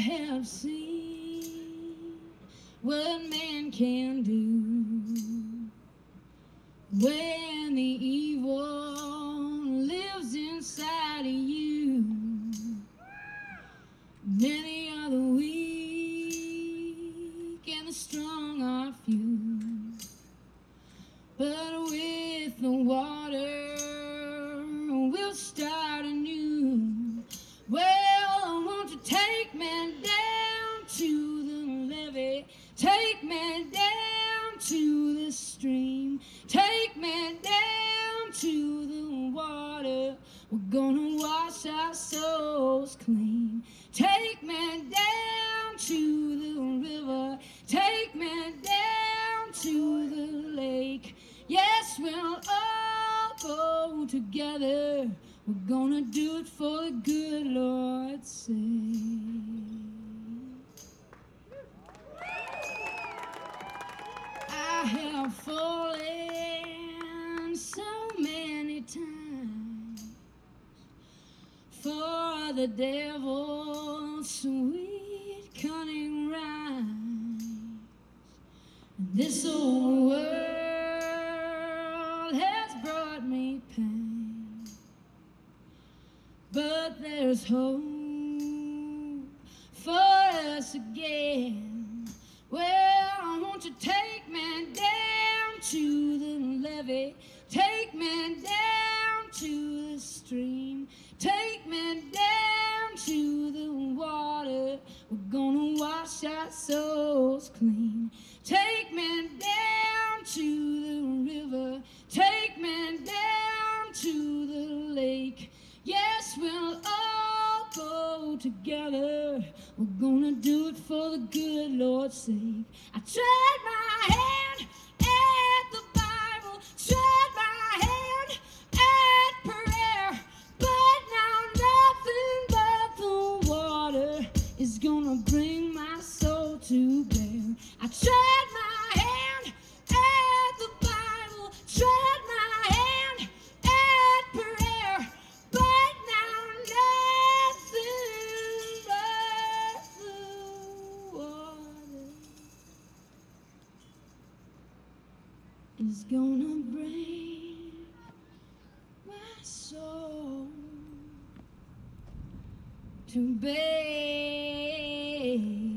have seen what man can do when the evil lives inside of you. Many are the weak and the strong are few, but with the water we'll start anew. Well, won't you take man down to the levee, take man down to the stream, take man down to the water. We're gonna wash our souls clean. Take man down to the river, take man down to the lake. Yes, we'll all go together. We're gonna do it for the good Lord's sake. I have fallen so many times for the devil's sweet cunning rhymes. This old world has brought me pain, but there's hope for us again. Well, won't you take man down to the levee, take man down to the stream, take man down to the water. We're gonna wash our souls clean. Take man down to the river, take man down to the lake. Yes, we'll all go together. We're gonna do it for the good Lord's sake. I tried my hand at the Bible, tried my hand at prayer, but now nothing but the water is gonna bring my soul to bear. I tried my hand at the Bible, tried my hand at prayer, but now nothing but the water is gonna bring my soul to bear.